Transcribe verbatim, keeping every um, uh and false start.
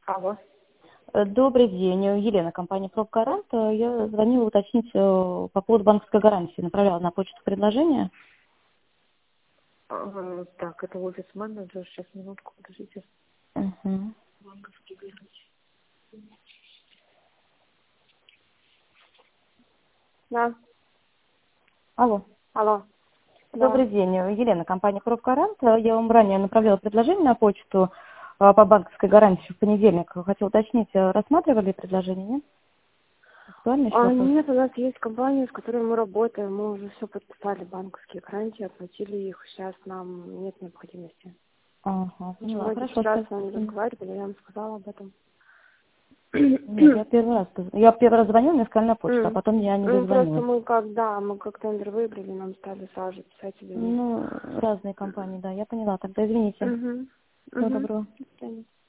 Алло. Э, Добрый день, э, Елена, компания «Пробгарант». Э, Я звонила уточнить э, по поводу банковской гарантии. Направляла на почту предложение. Ага, так, это офис-менеджер. Сейчас, минутку, подождите. Мгм. Банковский гарантий. Да, Алло. алло. Да. Добрый день, э, Елена, компания «Пробгарант». Э, Я вам ранее направляла предложение на почту э, по банковской гарантии в понедельник. Хотела уточнить, э, рассматривали предложение, нет? Актуальный еще А, вопрос? нет, у нас есть компания, с которой мы работаем. Мы уже все подписали, банковские гарантии, оплатили их. Сейчас нам нет необходимости. Ага, поняла. Вроде Хорошо, вчера с вами скажите. разговаривали, я вам сказала об этом. Нет, я первый раз. поз- Я первый раз звонила, мне сказали на почту, а М. потом я не Ну, просто дозвонилась. мы как, да, мы как тендер выбрали, нам стали сразу же писать уведомления. Ну, разные компании, да, я поняла. Тогда извините. Угу. Всего Угу. доброго. До свидания.